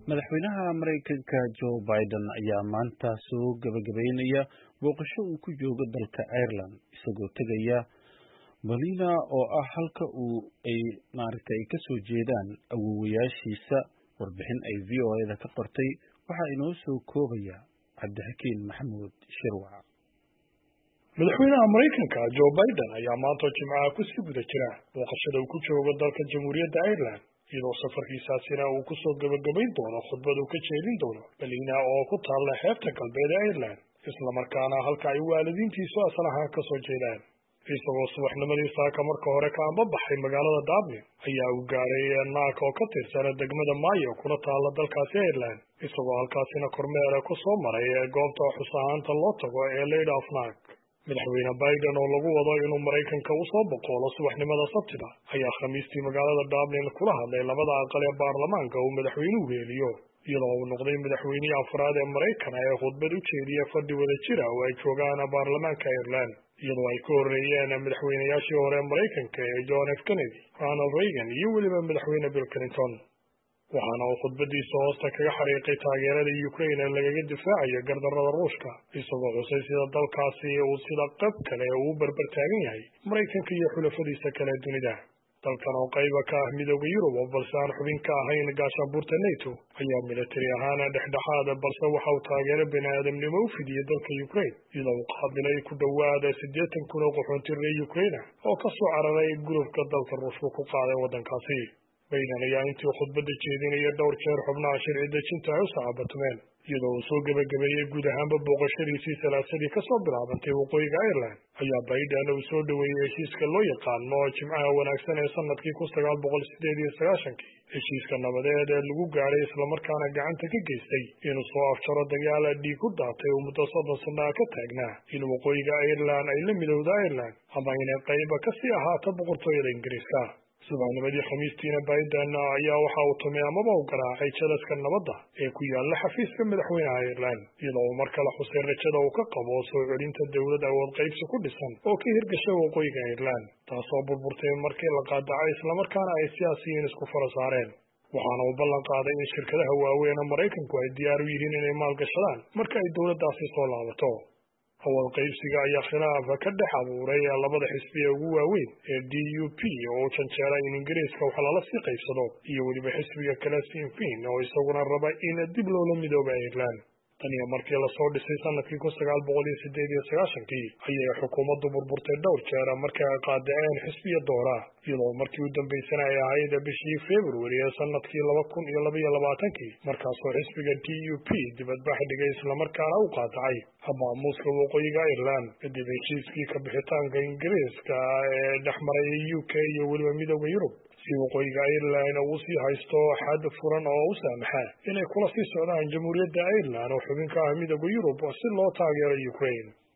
madaxweynaha Mareykanka Joe Biden ayaa maanta soo gabagabeynaya booqasho uu ku joogo dalka Ireland isagoo tegaya Ballina oo ah halka ay ka soo jeedaan awoowayaashiisa. Warbixin ay VOA-da ka qortay waxaa inoo soo koobaya Cabdixakiin Maxamuud Shirwac. madaxweynaha Mareykanka Joe Biden ayaa maanta Jimcaha ku sii guda jira booqashada uu ku joogo dalka Jamhuuriyadda Ireland iyadoo safarkiisaasina uu ku soo gabagabayn doono khudbad uu ka jeedin doono Ballina oo ku taalla xeebta galbeed ee Ireland isla markaana halka ay waalidiintiisu asal ahaan ka soo jeedaan. isagoo subaxnimadii saaka marka hore ka ambabaxay magaalada Dublin ayaa uu gaaray Naak oo ka tirsan degmada Mayo kuna taalla dalkaasi Ireland isagoo halkaasina kormeer ku soo maray goobta xusaanta loo tago ee Lady of Naak. madaxweyne Biden oo lagu wado inuu Mareykanka u soo boqolo subaxnimada Sabtida ayaa Khamiistii magaalada Dublin kula hadlay labada aqal ee baarlamaanka uu madaxweynuhu weeliyo iyadoo uu noqday madaxweynihii afraad ee Mareykan ee khudbad u jeediya fadhi wada jira oo ay joogaan baarlamaanka Ireland iyadoo ay ka horreeyeen madaxweynayaashii hore Mareykanka ee John F. Kennedy, Ronald Reagan iyo weliba madaxweyne Bill Clinton. waxaana uu khudbadiisa hoosta kaga xariiqay taageerada Ukraine ee lagaga difaacayo gardarrada Ruushka isagoo xusay sida dalkaasi uu sida qayb kale uu barbar taagan yahay Mareykanka iyo xulafadiisa kale dunida. dalkan oo qayba ka ah midowda Yurub balse aan xubin ka ahayn gaashaanbuurta NATO ayaa militari ahaan dhexdhexaad balse waxa uu taageero bini'aadamnimo u fidiyay dalka Ukraine iyadoo uu qaabilay ku dhowaad 80,000 oo qaxoonti reer Ukraine oo ka soo cararay gurubka dalka Ruushka ku qaaday waddankaasi. Biden ayaa intii khudbadda jeedinaya dhowr jeer xubnaha sharci dejinta ay u saacabatumeen iyadoo uu soo gabagabeeyey guud ahaanba booqashadiisii salaasadii ka soo bilaabantay waqooyiga Ireland ayaa Biden uu soo dhoweeyey heshiiska loo yaqaano Jimcaha wanaagsan ee sanadkii 1998 heshiiska nabadeed ee lagu gaaray islamarkaana gacanta ka geystay inuu soo afjaro dagaal dhiig ku daatay oo muddo 30 sano ka taagnaa in waqooyiga Ireland ay la midowda Ireland ama inay qayb ka sii ahaato boqortooyada Ingiriiska. subaxnimadii Khamiistiina Biden ayaa waxa uu tumay amaba u garaacay jalaska nabadda ee ku yaalla xafiiska madaxweynaha Ireland iyadoo uu mar kale xusay rajada uu ka qabo soo celinta dowlad awood qaybsi ku dhisan oo ka hirgashay waqooyiga Ireland taasoo burburtay markii la qaadacay islamarkaana ay siyaasiyiin isku fara saareen. waxaana uu ballan qaaday in shirkadaha waaweyn ee Mareykanku ay diyaar u yihiin inay maalgashadaan marka ay dowladdaasi soo laabato. awood qaybsiga ayaa khilaaf ka dhex abuuray labada xisbi ee ugu waaweyn ee DUP oo janjeera in Ingiriiska wax lala sii qaybsado iyo weliba xisbiga kale Sinn Féin oo isaguna raba in dib loola midoobo Ireland. tan iyo markii la soo dhisay sanadkii 1998 ayay xukuumaddu burburtay dhowr jeer markii ay qaadaceen xisbiya doora iyadoo markii u dambeysana ay ahayd bishii February ee sanadkii 2022 markaasoo xisbiga DUP dibadbax dhigay islamarkaana u qaadacay maamuuska waqooyiga Ireland kadib heshiiskii ka bixitaanka Ingiriiska ee dhexmaray UK iyo weliba midowda Yurub si waqooyiga Ireland uu sii haysto xad furan oo u saamaxa inay kula sii socdaan Jamhuuriyadda Ireland oo xubin ka ah midowda Yurub si loo taageero Ukraine.